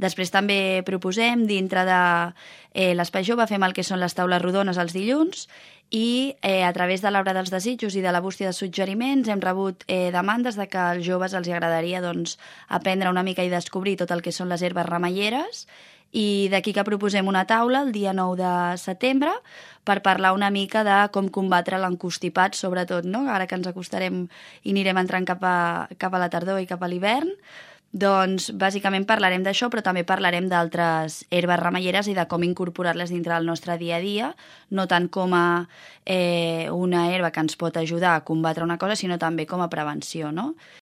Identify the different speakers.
Speaker 1: Després també proposem, dintre de l'Espai Jove, fem el que són les taules rodones els dilluns i a través de l'Arbre dels Desitjos i de la bústia de suggeriments hem rebut demandes de que als joves els agradaria aprendre una mica i descobrir tot el que són les herbes remeieres, i d'aquí que proposem una taula el dia 9 de setembre per parlar una mica de com combatre l'encostipat, sobretot, no? Ara que ens acostarem i anirem entrant cap a la tardor i cap a l'hivern. Doncs bàsicament parlarem d'això, però també parlarem d'altres herbes remeieres i de com incorporar-les dintre del nostre dia a dia, no tant com a una herba que ens pot ajudar a combatre una cosa, sinó també com a prevenció, no?